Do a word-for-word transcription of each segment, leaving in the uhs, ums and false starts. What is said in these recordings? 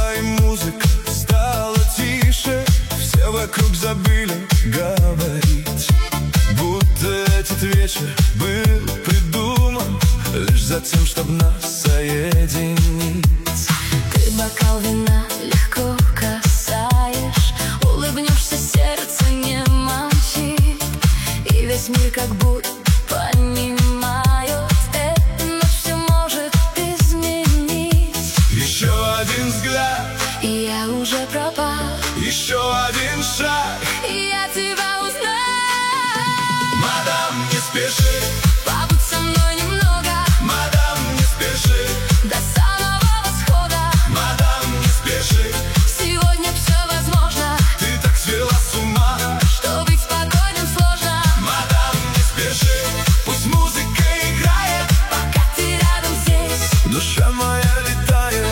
ушла и музыка стала тише. Все вокруг забыли говорить, будто этот вечер был придуман лишь за тем, чтобы нас соединить. Ты бокал вина легко касаешь, улыбнешься, сердце не молчит, и весь мир как будто понимает, эта ночь все может изменить. Еще один взгляд, и я уже пропал. еще один шаг, И я тебя узнаю. мадам, не спеши, Побудь со мной немного, мадам, не спеши, до самого восхода. мадам, не спеши. Сегодня все возможно, Ты так свела с ума, что быть спокойным сложно. мадам, не спеши. Пусть музыка играет, Пока ты рядом здесь, душа моя летает.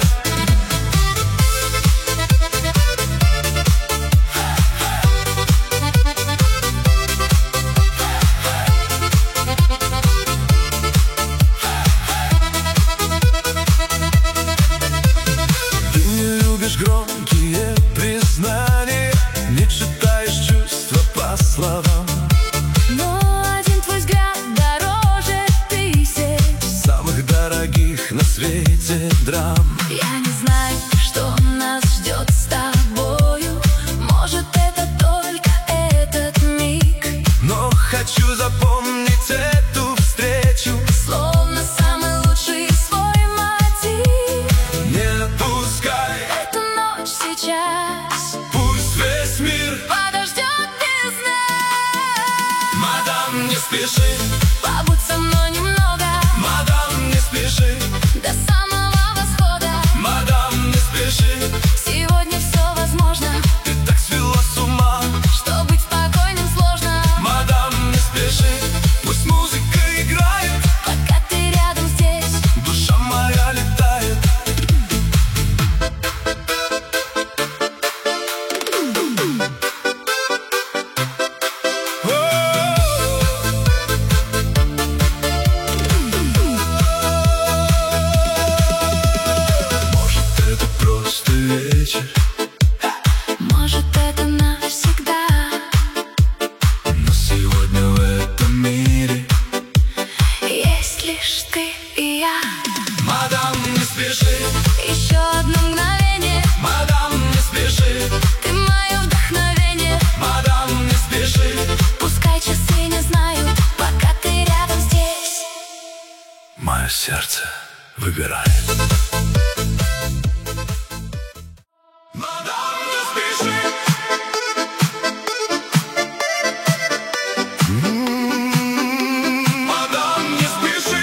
Ты не любишь громкие признания, не читаешь чувства по словам. но один твой взгляд дороже тысяч. Самых дорогих на свете драм. Я не знаю, что нас ждет с тобою. Может, это только этот миг, Но хочу запомнить эту встречу. словно самый лучший свой мотив. Не отпускай, Эта ночь сейчас пусть весь мир. подождет без нас. Мадам, не спеши, Побудь со мной немного, мадам, не спеши, до самого восхода. мадам, не спеши. Сегодня все возможно, Ты так свела с ума, что быть спокойным сложно. мадам, не спеши. Пусть музыка играет, Пока ты рядом здесь, душа моя летает. Может, это просто вечер, может, это навсегда. но сегодня в этом мире. Есть лишь ты и я. Мадам, не спеши, Еще одно мгновение, мадам, не спеши, ты мое вдохновение. мадам, не спеши. Пускай часы не знают, пока ты рядом здесь. Мое сердце выбирает. Мадам, не спеши. М-м-м, мадам, не спеши.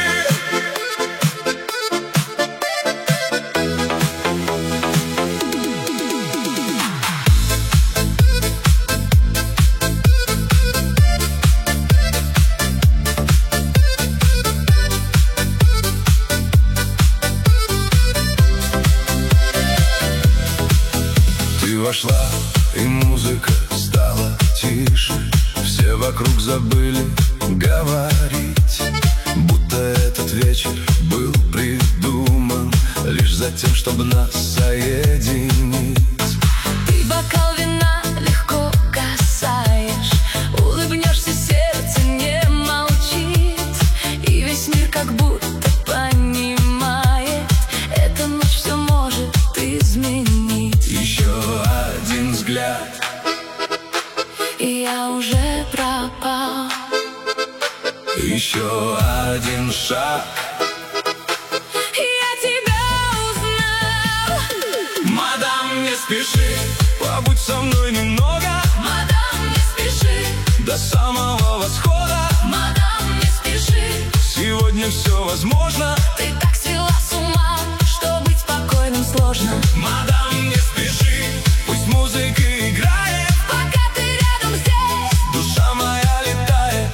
Ты вошла, и музыка стала тише. Все вокруг забыли говорить, будто этот вечер был придуман лишь за тем, чтобы нас соединить. Ты бокал вина легко касаешь, улыбнешься, сердце не молчит, и весь мир как будто понимает, эта ночь все может изменить. Еще один взгляд, И я уже пропал. еще один шаг, Я тебя узнал. мадам, не спеши, побудь со мной немного, Мадам, не спеши, до самого восхода. мадам, не спеши. Сегодня все возможно, Ты так свела с ума, что быть спокойным сложно. мадам, не спеши. Пусть музыка играет, Пока ты рядом здесь, душа моя летает.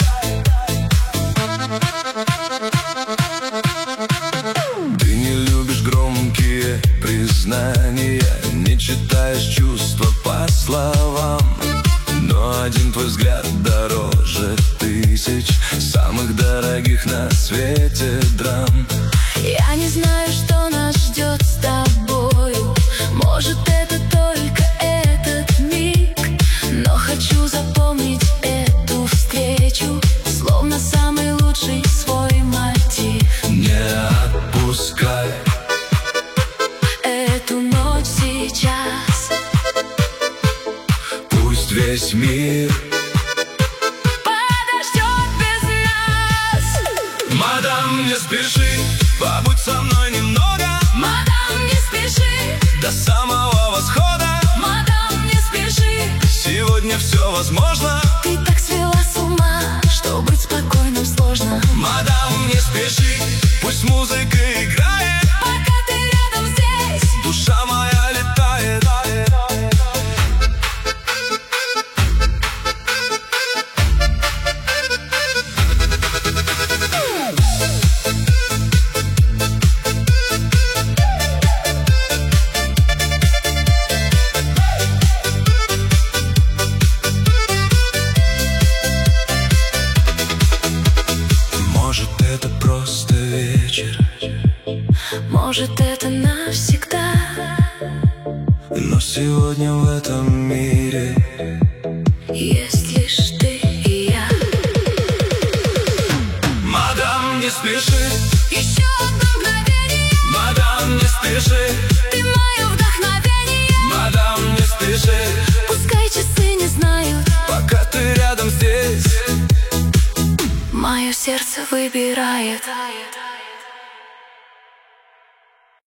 Ты не любишь громкие признания, не читаешь чувства по словам, но один твой взгляд дороже тысяч самых дорогих на свете драм. я не знаю, что нас ждет с тобою. Может, сейчас. Пусть весь мир подождет без нас. Мадам, не спеши, побудь со мной немного. Мадам, не спеши, до самого восхода. мадам, не спеши. Сегодня все возможно. Ты так свела с ума, что быть спокойным сложно. Мадам, не спеши, пусть музыка играет, пока ты рядом здесь. душа моя летает. Может, это просто вечер, Может, это навсегда. но сегодня в этом мире Есть лишь ты и я. Мадам, не спеши, Еще одно мгновение. мадам, не спеши, Ты мое вдохновение. мадам, не спеши, Пускай часы не знают, пока ты рядом здесь. мое сердце выбирает.